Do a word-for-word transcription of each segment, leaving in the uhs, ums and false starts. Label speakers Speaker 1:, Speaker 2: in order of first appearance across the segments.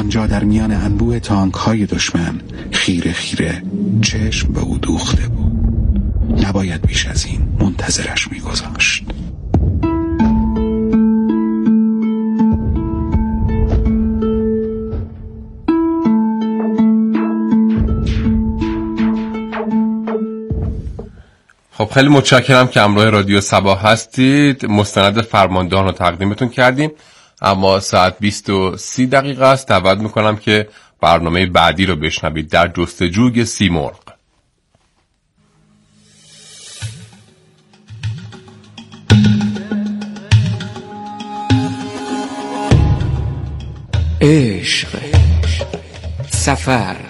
Speaker 1: آنجا در میان انبوه تانک های دشمن خیره خیره چشم به او دوخته بود. نباید بیش از این منتظرش میگذاشت.
Speaker 2: خب خیلی متشکرم که همراه رادیو صبا هستید. مستند فرماندهان رو تقدیمتون کردیم، اما ساعت بیست و سی دقیقه است. دعوت میکنم که برنامه بعدی رو بشنوید، در جستجوی سیمرغ.
Speaker 3: عشق، سفر،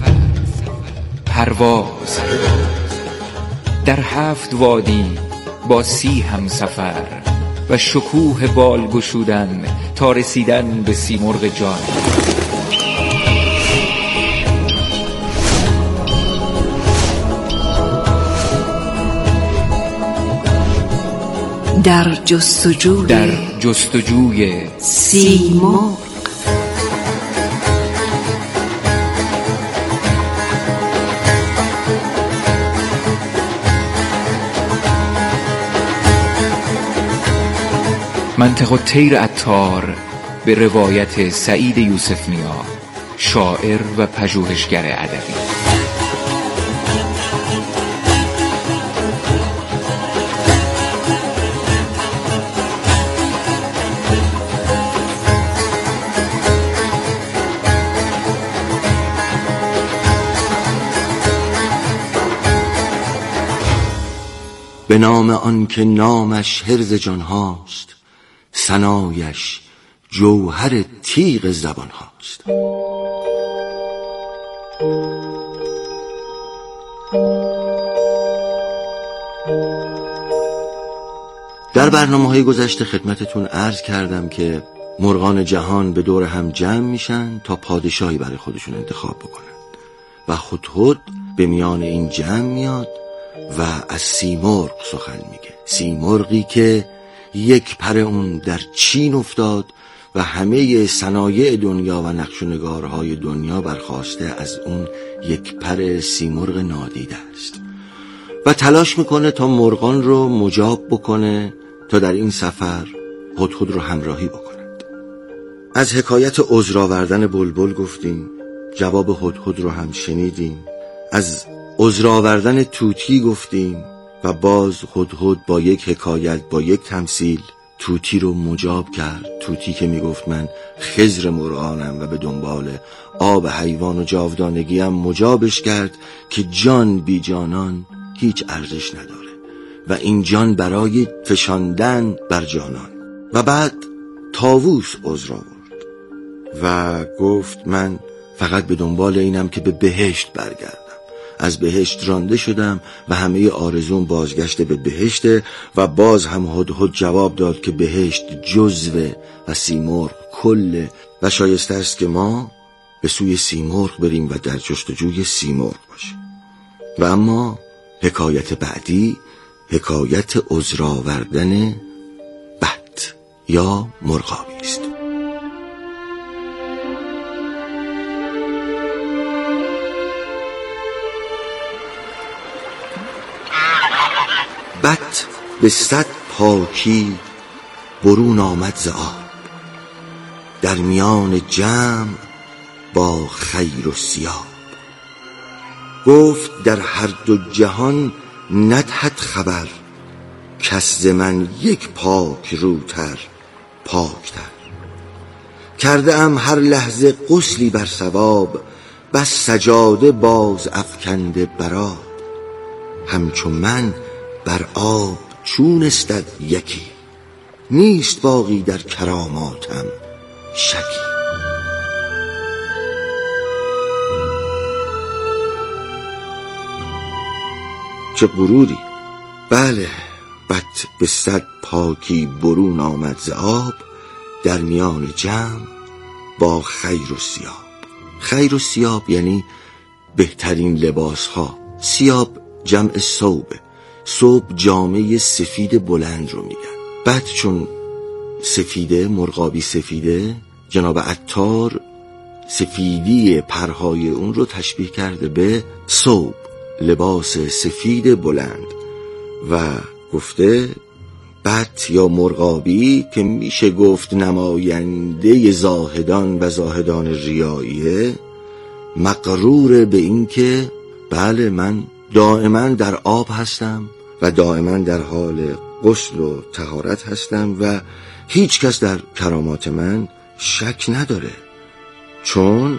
Speaker 3: پرواز، در هفت وادی با سی هم سفر و شکوه بال گشودن تا رسیدن به سیمرغ جان.
Speaker 4: در جستجوی
Speaker 3: در جستجوی
Speaker 4: سیمرغ.
Speaker 3: منطق الطیر عطار به روایت سعید یوسف نیا، شاعر و پژوهشگر ادبی.
Speaker 5: به نام آن که نامش حرز جان هاست، ثنایش جوهر تیغ زبان هاست. در برنامه‌های گذشته خدمتتون عرض کردم که مرغان جهان به دور هم جمع میشن تا پادشاهی برای خودشون انتخاب بکنن و هدهد به میان این جمع میاد و از سیمرغ سخن میگه. سیمرغی که یک پر اون در چین افتاد و همه صنایع دنیا و نقش و نگارهای دنیا برخواسته از اون یک پر سیمرغ نادیده است و تلاش میکنه تا مرغان رو مجاب بکنه تا در این سفر هدهد رو همراهی بکنند. از حکایت عذر آوردن بلبل گفتیم، جواب هدهد رو هم شنیدیم. از عذر آوردن طوطی گفتیم و باز هدهد با یک حکایت، با یک تمثیل طوطی رو مجاب کرد. طوطی که میگفت من خضر مرغانم و به دنبال آب حیوان و جاودانگیم، مجابش کرد که جان بی جانان هیچ ارزش نداره و این جان برای فشاندن بر جانان. و بعد طاووس عذر آورد و گفت من فقط به دنبال اینم که به بهشت برگردم. از بهشت رانده شدم و همه آرزوم بازگشت به بهشته. و باز هم هدهد جواب داد که بهشت جزوه و سیمرغ کله و شایسته است که ما به سوی سیمرغ بریم و در جستجوی سیمرغ باشیم. و اما حکایت بعدی حکایت عذر آوردن بط یا مرغابی است. بط به صد پاکی برون آمد ز آب، در میان جمع با خیر و سیاب. گفت در هر دو جهان ندهد خبر، کس ز من یک پاک روتر پاکتر. کرده ام هر لحظه غسلی بر ثواب، بس سجاده باز افکنده براب. همچون من بر آب چون استد یکی، نیست باقی در کراماتم شکی. چه غروری! بله، بط به صد پاکی برون آمد ز آب، در میان جمع با خیر و سیاب. خیر و سیاب یعنی بهترین لباس ها. سیاب جمع ثوبه. ثوب جامعه سفید بلند رو میگن. بعد چون سفیده، مرغابی سفیده، جناب عطار سفیدی پرهای اون رو تشبیه کرده به ثوب، لباس سفید بلند، و گفته بط یا مرغابی که میشه گفت نماینده زاهدان و زاهدان ریاییه، مقرور به این که بله من دائما در آب هستم و دائما در حال غسل و طهارت هستم و هیچ کس در کرامات من شک نداره، چون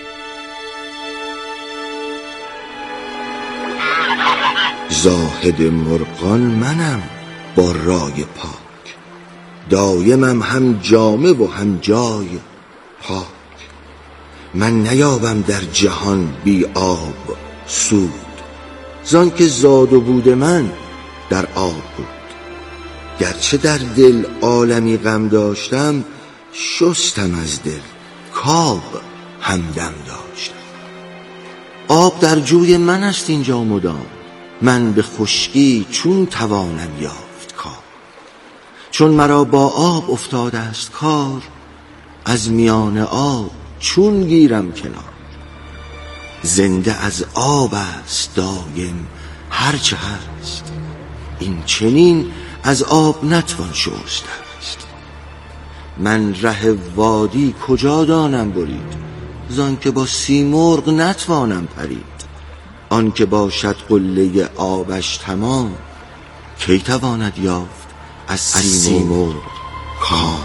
Speaker 5: زاهد مرغان منم با رای پاک، دایمم هم جامه و هم جای پاک. من نیابم در جهان بی آب سود، زان که زاد و بود من در آب بود. گرچه در دل عالمی غم داشتم، شستم از دل کآب همدم داشتم. آب در جوی من است اینجا مدام، من به خشکی چون توانم یافت کار. چون مرا با آب افتاده است کار، از میان آب چون گیرم کنار. زنده از آب است دایم هرچه هست، این چنین از آب نتوان شست است. من ره وادی کجا دانم برید، زان که با سیمرغ نتوانم پرید. آن که باشد قله آبش تمام، کی تواند یافت از سیمرغ کام.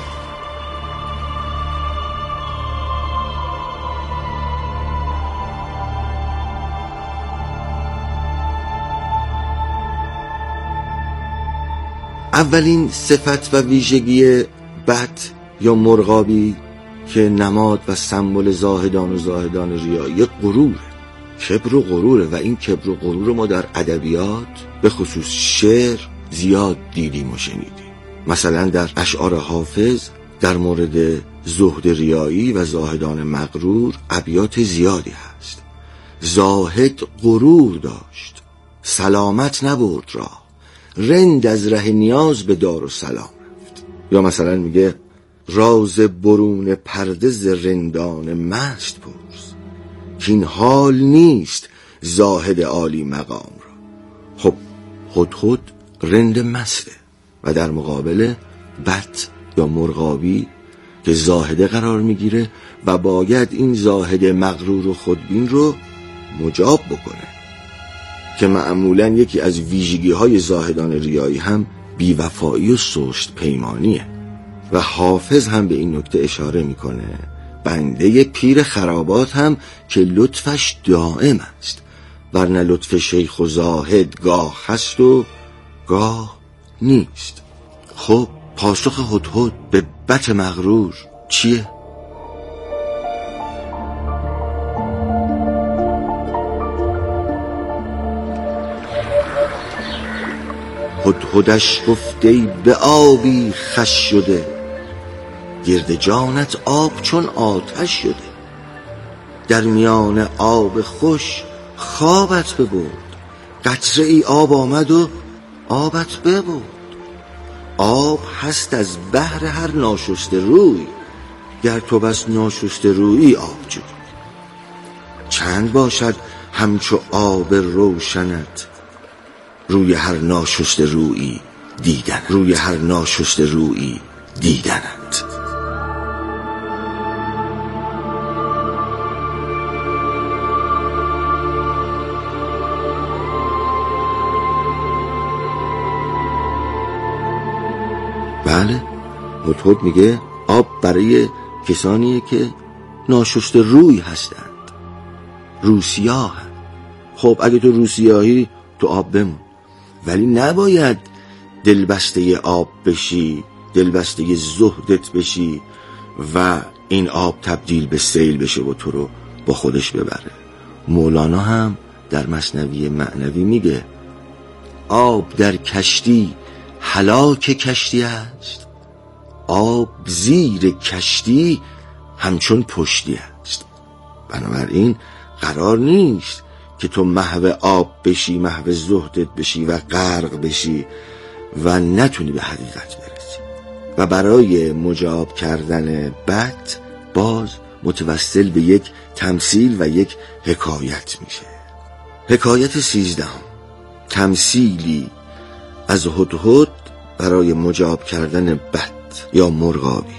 Speaker 5: اولین صفت و ویژگی بط یا مرغابی که نماد و سمبل زاهدان و زاهدان ریایی غروره، کبر و غروره. و این کبر و غرور ما در ادبیات به خصوص شعر زیاد دیدیم و شنیدیم. مثلا در اشعار حافظ در مورد زهد ریایی و زاهدان مغرور ابیات زیادی هست. زاهد غرور داشت، سلامت نبرد راه، رند از ره نیاز به دار و سلام رفت. یا مثلا میگه راز برون پرده ز رندان مست پرس، که این حال نیست زاهد عالی مقام را. خب هدهد رند مسته و در مقابل بط یا مرغابی که زاهده قرار میگیره و باید این زاهد مغرور و خودبین رو مجاب بکنه، که معمولا یکی از ویژگی های زاهدان ریایی هم بیوفایی و سست پیمانیه. و حافظ هم به این نکته اشاره میکنه بنده پیر خرابات هم که لطفش دائم است، ورنه لطف شیخ و زاهد گاه هست و گاه نیست. خب پاسخ هدهد به بط مغرور چیه؟ هدهدش گفت ای به آبی خش شده، گرد جانت آب چون آتش شده. در میان آب خوش خوابت ببرد، قطره ای آب آمد و آبت ببرد. آب هست از بحر هر ناشسته روی، گر تو بس ناشسته رویی آب جوی. چند باشد همچو آب روشنت، روی هر ناشسته رویی دیدن، روی هر ناشسته رویی دیدنت. بله هدهد میگه آب برای کسانیه که ناشسته روی هستند، روسیاه. خب اگه تو روسیاهی تو آب بمون، ولی نباید دلبسته آب بشی، دلبسته زهدت بشی و این آب تبدیل به سیل بشه و تو رو با خودش ببره. مولانا هم در مثنوی معنوی میگه آب در کشتی هلاک کشتی است، آب زیر کشتی همچون پشتی است. بنابراین قرار نیست که تو محو آب بشی، محو زهدت بشی و غرق بشی و نتونی به حقیقت برسی. و برای مجاب کردن بط باز متوسل به یک تمثیل و یک حکایت میشه. حکایت سیزدهم، تمثیلی از هدهد برای مجاب کردن بط یا مرغابی.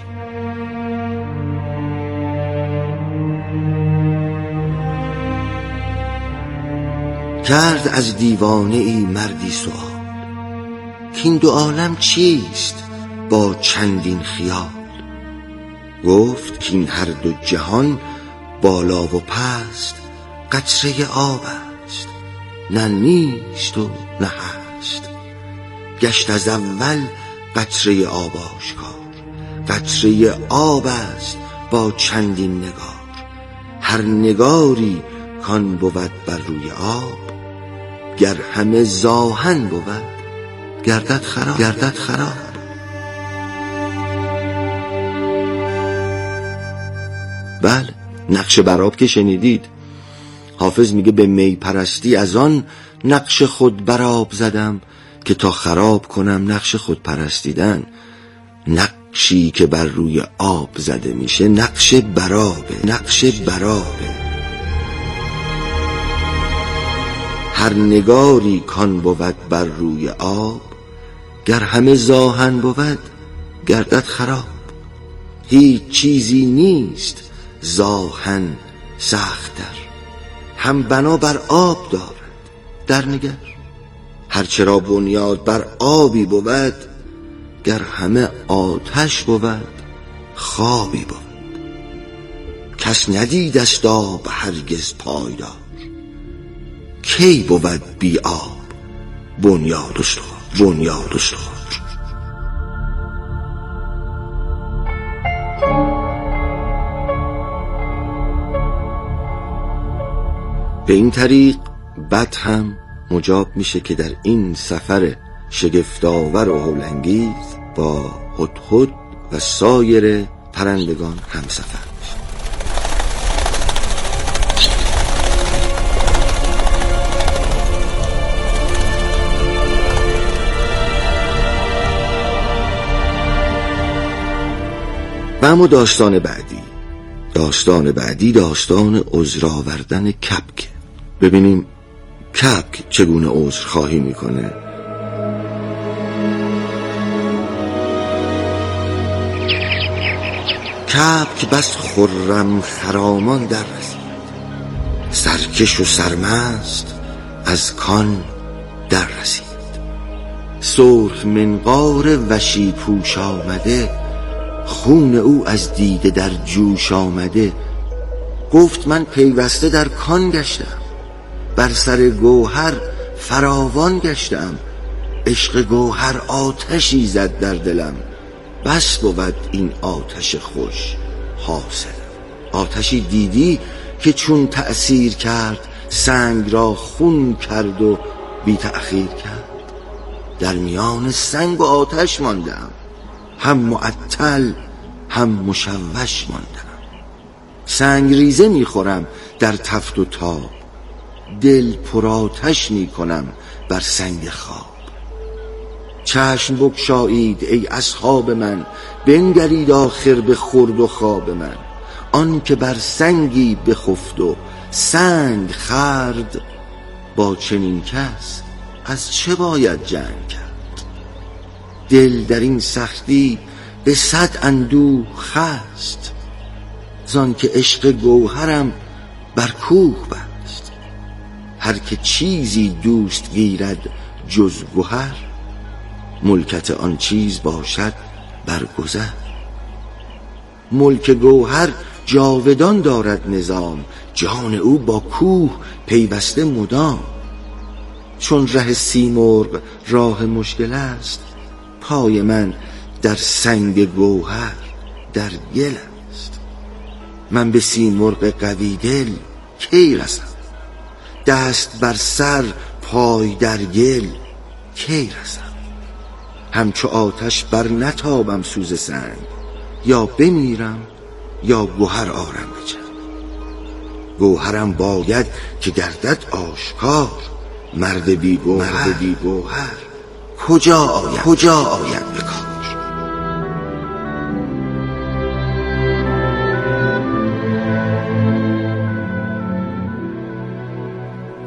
Speaker 5: کرد از دیوانه ای مردی سؤال، که این دو عالم چیست با چندین خیال؟ گفت که این هر دو جهان بالا و پست قطره آب است، نه نیست و نه هست. گشت از اول قطره آب آشکار، قطره آب است با چندین نگار. هر نگاری کان بود بر روی آب، گر همه زاهن بود گردد خراب گردد خراب. بله، نقش برآب که شنیدید. حافظ میگه به می پرستی از آن نقش خود برآب زدم، که تا خراب کنم نقش خود پرستیدن. نقشی که بر روی آب زده میشه نقش برآبه، نقش برآبه. هر نگاری کان بود بر روی آب، گر همه زاهن بود گردد خراب. هیچ چیزی نیست زاهن سخت‌تر، هم بنا بر آب دارد در نگر. هر چرا بنیاد بر آبی بود، گر همه آتش بود خوابی بود. کس ندید است آب هرگز پایدار، کی بود بی آب بنیاد استوار بنیاد استوار. به این طریق بط هم مجاب میشه که در این سفر شگفت‌آور و هول‌انگیز با هدهد و سایر پرندگان همسفر میشه. و اما داستان بعدی داستان بعدی داستان عذر آوردن کبک. ببینیم کبک چگونه عذر خواهی میکنه. کبک بس خرم خرامان در رسید، سرکش و سرمست از کان در رسید. سرخ منقار وشی پوش آمده، خون او از دیده در جوش آمده. گفت من پیوسته در کان گشتم، بر سر گوهر فراوان گشتم. عشق گوهر آتشی زد در دلم، بس بود این آتش خوش حاصلم. آتشی دیدی که چون تأثیر کرد، سنگ را خون کرد و بی تأخیر کرد. در میان سنگ و آتش ماندم، هم معطل هم مشوش ماندم. سنگ ریزه میخورم در تفت و تاب، دل پرآتش میکنم بر سنگ خواب. چشم بگشایید ای اصحاب من، بنگرید آخر به خورد و خواب من. آن که بر سنگی بخفت و سنگ خورد، با چنین کس از چه باید جنگ کرد؟ دل در این سختی به صد اندوه خست، زان که عشق گوهرم بر کوه بست. هر که چیزی دوست گیرد جز گوهر، ملکت آن چیز باشد برگذر. ملک گوهر جاودان دارد نظام، جان او با کوه پیوسته مدام. چون ره سیمرغ راه مشکل است، پای من در سنگ گوهر در گل است. من به سیمرغ قوی دل کی رسم، دست بر سر پای در گل کی رسم. همچو آتش بر نتابم سوز سنگ، یا بمیرم یا گوهر آرم به جنگ. گوهرم باید که گردد آشکار، مرد بی گوهر, مرد بی گوهر کجا آید کجا آید به کار.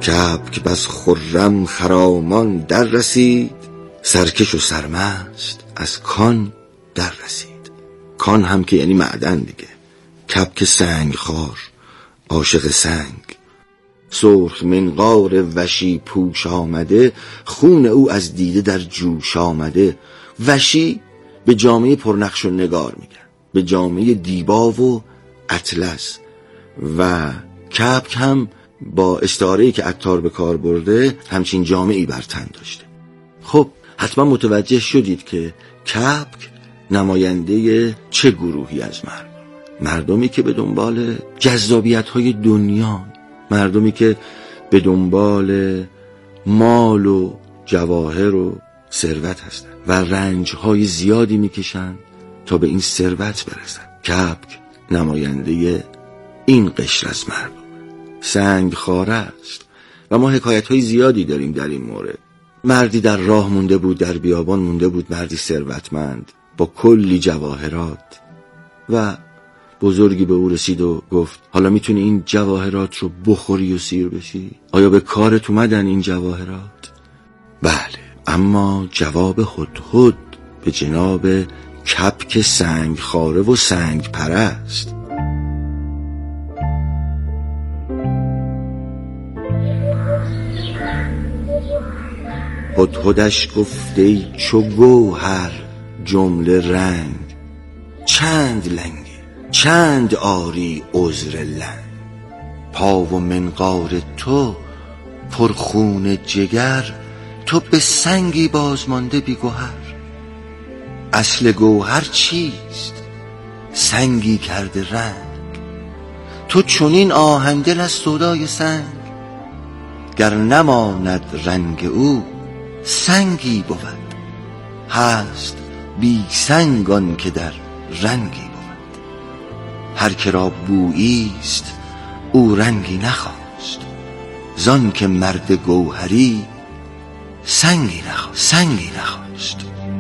Speaker 5: کبک بس خرم خرامان در رسید، سرکش و سرمست از کان در رسید. کان هم که یعنی معدن دیگه. کبک سنگ خار، عاشق سنگ، سرخ منقار وشی پوش آمده، خون او از دیده در جوش آمده. وشی به جامعه پرنقش و نگار میگن، به جامعه دیبا و اطلس. و کبک هم با استعاره‌ای که عطار به کار برده همچین جامعه‌ای بر تن داشته. خب حتما متوجه شدید که کبک نماینده چه گروهی از مردم؟ مردمی که به دنبال جذابیت‌های دنیا، مردمی که به دنبال مال و جواهر و ثروت هستند و رنج‌های زیادی میکشند تا به این ثروت برسند. کبک نماینده این قشر از مردم سنگ خاره است و ما حکایت‌های زیادی داریم در این مورد. مردی در راه مونده بود، در بیابان مونده بود، مردی ثروتمند با کلی جواهرات، و بزرگی به او رسید و گفت حالا میتونی این جواهرات رو بخوری و سیر بشی؟ آیا به کارت اومدن این جواهرات؟ بله، اما جواب هدهد به جناب کبک سنگ خاره و سنگ پرست. هدهدش گفت ای چو گوهر جمله رنگ، چند لنگی چند آری عذر لنگ. پا و منقار تو پرخون جگر، تو به سنگی بازمانده بی گوهر. اصل گوهر چیست؟ سنگی کرده رنگ. تو چونین آهندل از سودای سنگ، گر نماند رنگ او سنگی بود. هست بی سنگان که در رنگی بود. هر که را بوییست او رنگی نخواست، زان که مرد گوهری سنگی نخواست سنگی نخواست.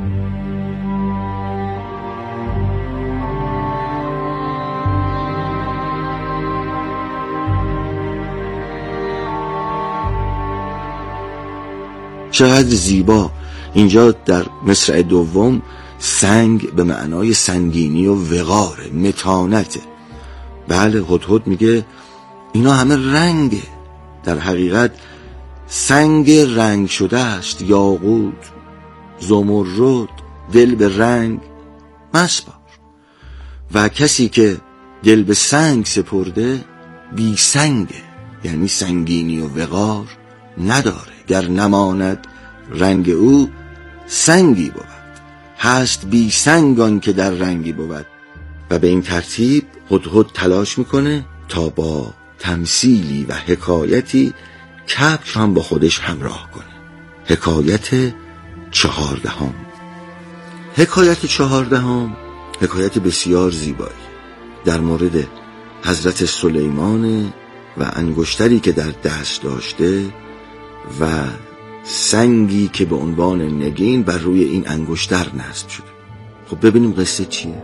Speaker 5: چقدر زیبا اینجا در مصرع دوم سنگ به معنای سنگینی و وقار، متانته. بله، هدهد میگه اینا همه رنگه. در حقیقت سنگ رنگ شده است، یاقوت، زمرد، دل به رنگ مسپار. و کسی که دل به سنگ سپرده بی سنگه، یعنی سنگینی و وقار نداره. گر نماند رنگ او سنگی بود. هست بی سنگان که در رنگی بود. و به این ترتیب هدهد تلاش میکنه تا با تمثیلی و حکایتی کبک هم با خودش همراه کنه. حکایت چهاردهم. حکایت چهاردهم حکایت بسیار زیبایی در مورد حضرت سلیمان و انگشتری که در دست داشته و سنگی که به عنوان نگین بر روی این انگشتر نصب شده. خب ببینیم قصه چیه.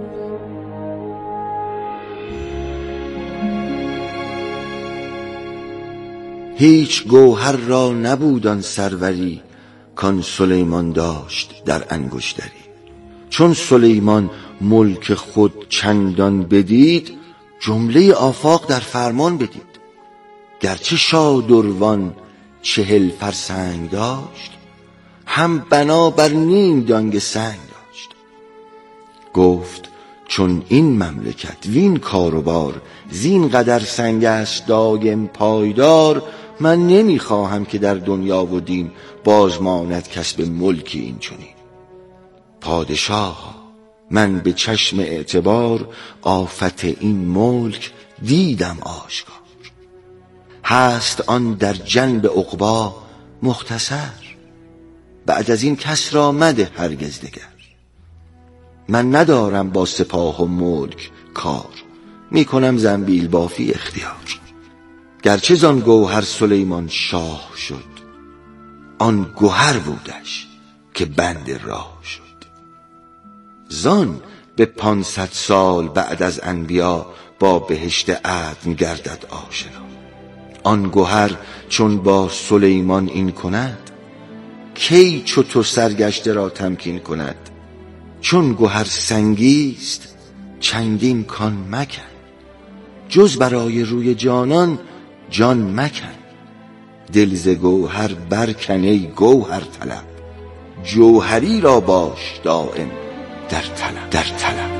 Speaker 5: هیچ گوهر را نبودان سروری، کان سلیمان داشت در انگشتری. چون سلیمان ملک خود چندان بدید، جمله آفاق در فرمان بدید. گرچه شادروان چهل فرسنگ داشت، هم بنا بر نیم دانگ سنگ داشت. گفت چون این مملکت وین کاروبار، زین قدر سنگ است دایم پایدار. من نمیخواهم که در دنیا و دین، بازماند کسب ملکی این چنین. پادشاه من به چشم اعتبار، آفت این ملک دیدم آشکار. هست آن در جنب عقبا مختصر، بعد از این کس را مده هرگز دگر. من ندارم با سپاه و ملک کار، میکنم زنبیل بافی اختیار. گرچه زان گوهر سلیمان شاه شد، آن گوهر بودش که بند راه شد. زان به پانصد سال بعد از انبیا، با بهشت عدن گردد آشنا. آن گوهر چون با سلیمان این کند، کی چو تو سرگشته را تمکین کند. چون گوهر سنگیست چندین کان مکن، جز برای روی جانان جان مکن. دل ز گوهر برکن ای گوهر طلب، جوهری را باش دائم در طلب در طلب.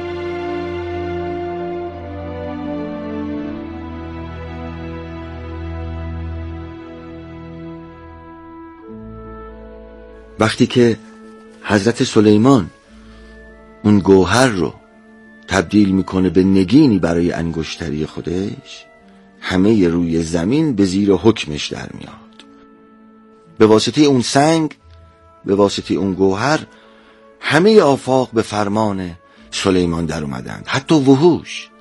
Speaker 5: وقتی که حضرت سلیمان اون گوهر رو تبدیل میکنه به نگینی برای انگشتری خودش، همه روی زمین به زیر حکمش در میاد. به واسطه اون سنگ، به واسطه اون گوهر، همه آفاق به فرمان سلیمان در اومدند، حتی وحوش.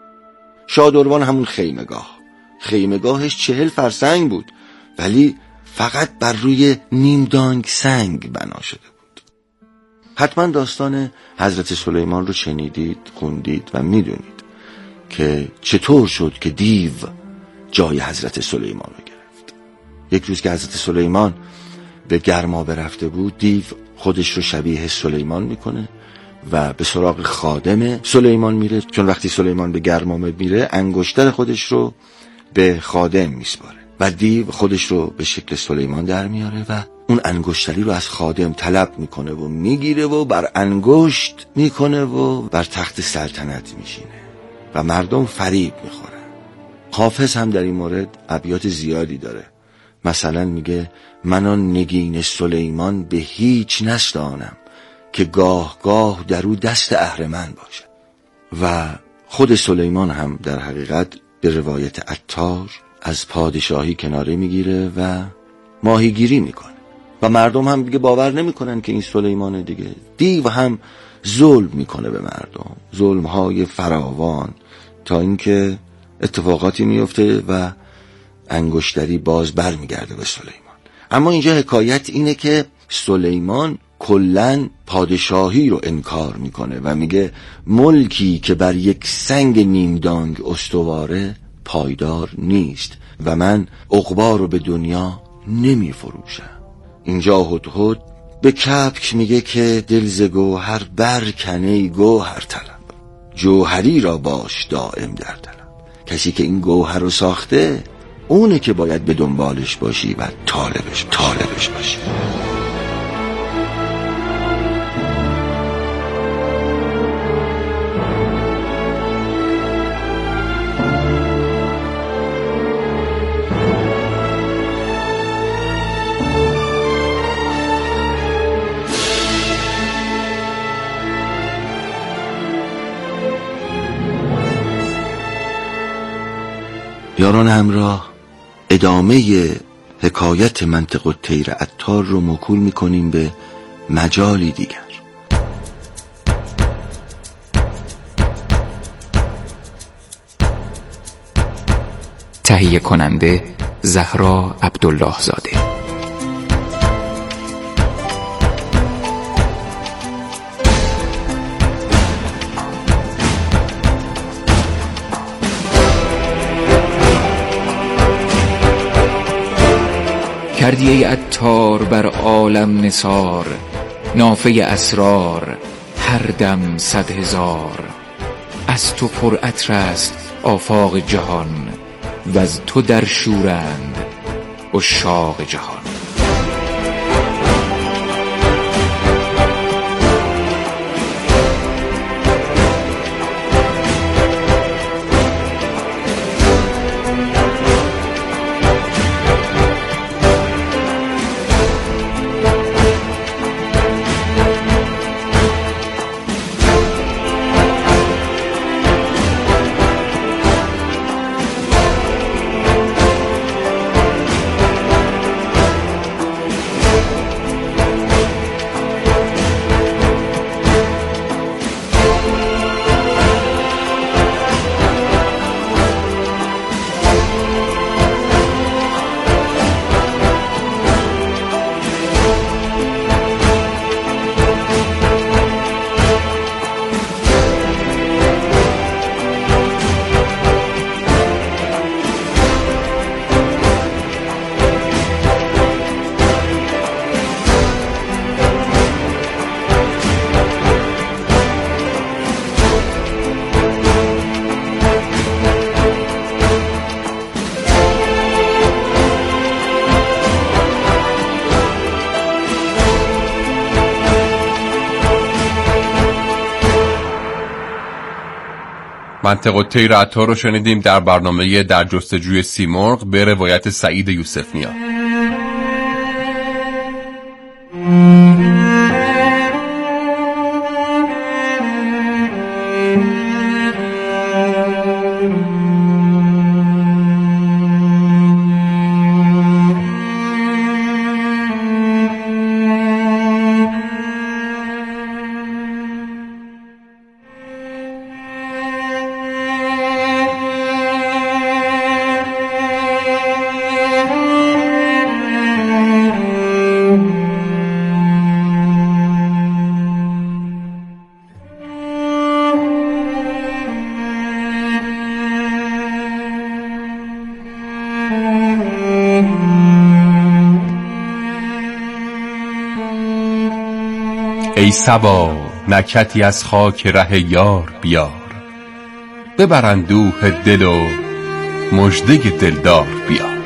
Speaker 5: شادروان همون خیمگاه، خیمگاهش چهل فرسنگ بود، ولی فقط بر روی نیمدانگ سنگ بنا شده بود. حتما داستان حضرت سلیمان رو شنیدید، خوندید و میدونید که چطور شد که دیو جای حضرت سلیمان رو گرفت. یک روز که حضرت سلیمان به گرمابه رفته بود، دیو خودش رو شبیه سلیمان میکنه و به سراغ خادم سلیمان میره، چون وقتی سلیمان به گرمابه میره انگشتر خودش رو به خادم میسپاره و دیو خودش رو به شکل سلیمان در میاره و اون انگشتری رو از خادم طلب میکنه و میگیره و بر انگشت میکنه و بر تخت سلطنت میشینه و مردم فریب میخورن. حافظ هم در این مورد ابیات زیادی داره. مثلا میگه من آن نگین سلیمان به هیچ نستانم، که گاه گاه در او دست اهرمن باشه. و خود سلیمان هم در حقیقت به روایت عطار از پادشاهی کناره میگیره و ماهیگیری میکنه و مردم هم دیگه باور نمیکنن که این سلیمانه. دیگه دیو هم ظلم میکنه به مردم، ظلمهای فراوان، تا اینکه اتفاقاتی میفته و انگشتری باز بر میگرده به سلیمان. اما اینجا حکایت اینه که سلیمان کلن پادشاهی رو انکار میکنه و میگه ملکی که بر یک سنگ نیمدانگ استواره پایدار نیست و من عقبا رو به دنیا نمی فروشم. اینجا هدهد به کبک میگه که دل ز گوهر برکن ای گوهر طلب، جوهری را باش دائم در طلب. کسی که این گوهر رو ساخته اونه که باید به دنبالش باشی و طالبش طالبش باشی. یاران همراه، ادامه حکایت منطق الطیر عطار رو موکول میکنیم به مجالی دیگر.
Speaker 3: تهیه کننده زهرا عبدالله زاده. کردی ای عطار بر عالم نثار، نافه اسرار هر دم صد هزار. از تو پر عطر است آفاق جهان، و از تو در شورند عشاق جهان.
Speaker 2: منطقه طیر عطار رو شنیدیم در برنامه در جستجوی سیمرغ به روایت سعید یوسف نیا. ای صبا نکهتی از خاک ره یار بیار، ببر اندوه دل و مژده دلدار بیار.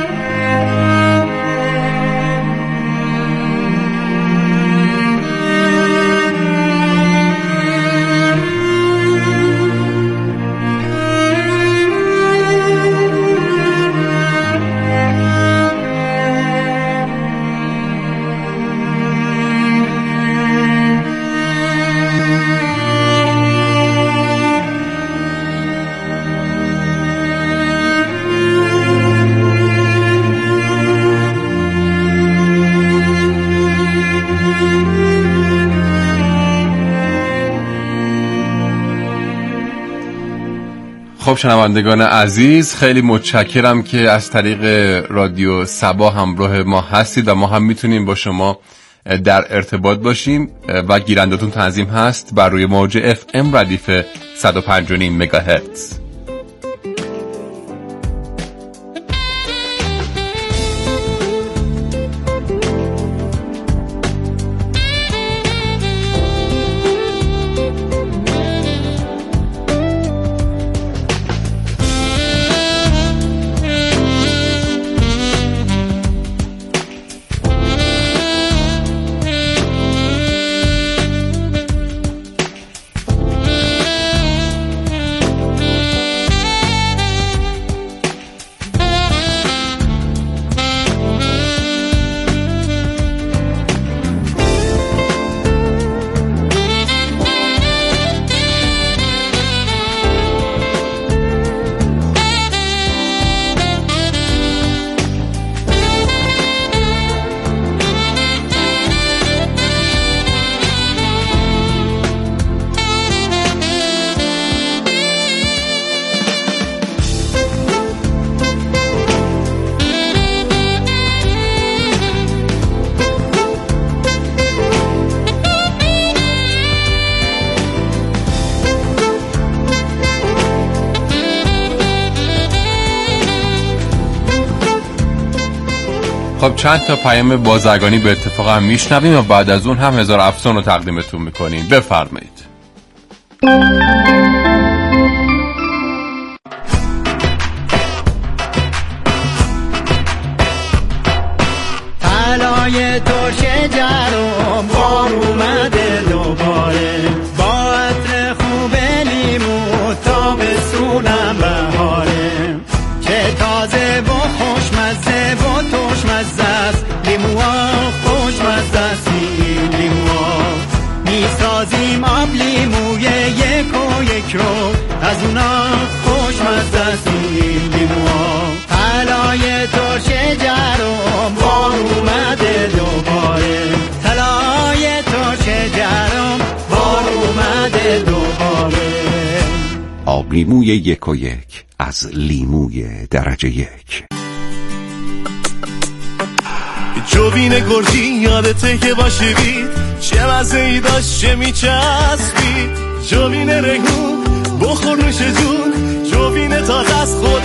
Speaker 2: خب شنوندگان عزیز، خیلی متشکرم که از طریق رادیو صبا همراه ما هستید و ما هم میتونیم با شما در ارتباط باشیم و گیرندتون تنظیم هست بر روی موج اف ام ردیف صد و پنج و نیم مگاهرتز. خب چند تا پیام بازرگانی به اتفاق هم میشنویم و بعد از اون هم هزار افسون رو تقدیمتون میکنیم. بفرمایید.
Speaker 6: طلای ترش جرم بار اومده دوباره، با عطر خوب لیمو تابستونم بهاره، چه تازه و خوشمزه و ترشمزه است لیموها، خوشمزه است این لیموها، میسازیم آب لیموی یک و یک رو، از اونا خوشمزه است این لیموها. طلای ترش جرم بار اومده دوباره، طلای ترش جرم بار اومده دوباره.
Speaker 1: آب لیموی یک و یک از لیموی درجه یک.
Speaker 7: جوین گرجی یادته که باشی بید، چه مزه‌ای داشت چه میچسبید، جوین ریحون بخور نوش جون، جوین تازه از خود